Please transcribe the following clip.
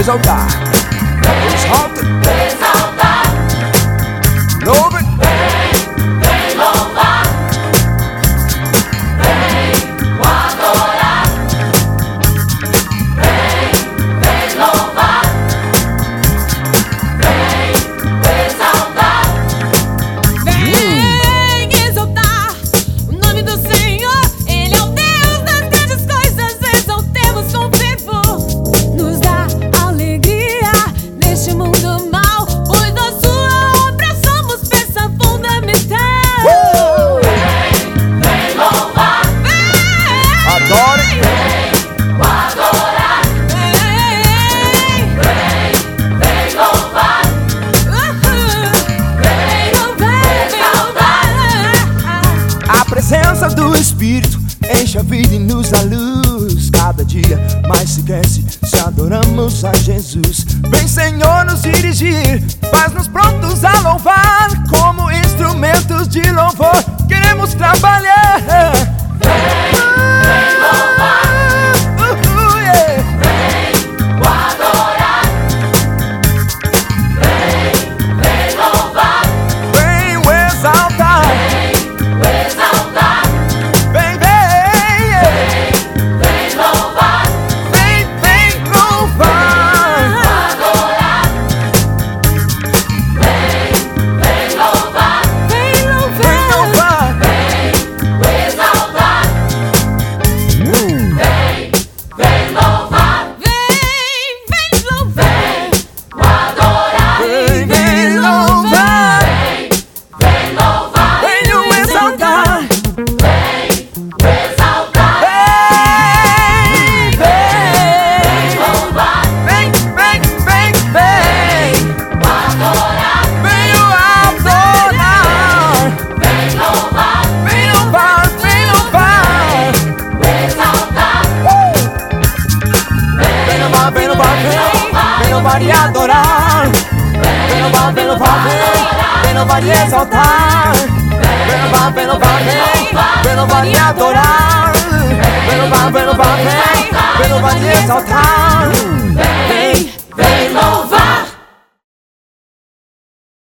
exaltar, exalta, louva, vem louvar, vem o adorar, vem louvar, vem exaltar, vem exaltar o nome do Senhor. Ele é o Deus das grandes coisas. Exaltemos com fervor, nos dá alegria neste mundo mau, pois da sua obra somos peça fundamental. vem louvar, adore, vem o adorar, vem louvar, vem louvar. a presença do Espírito enche a vida e nos dá luz. Cada dia mais se cresce se adoramos a Jesus. Vem, Senhor, nos dirigir, faz-nos prontos a louvar. Como instrumentos de louvor queremos trabalhar. vem louvar, Yeah. vem o adorar, vem louvar, Vem o exaltar, vem exaltar, vem, vem louvar, vem louvar. adorar, vem louvar, Vem louvar. Vem louvar. vem exaltar, vem louvar, Vem louvar. o adorar, Vem louvar. vem louvar, Vem o exaltar. vem exaltar, Vem louvar, vem o adorar, vem o adorar. vem louvar, Vem louvar, vem louvar. exaltar, Vem louvar, vem louvar, vem louvar e adorar. Vem louvar, vem louvar, vem louvar e exaltar. Vem louvar, vem louvar, vem louvar e adorar. Vem louvar, vem louvar, vem louvar e exaltar.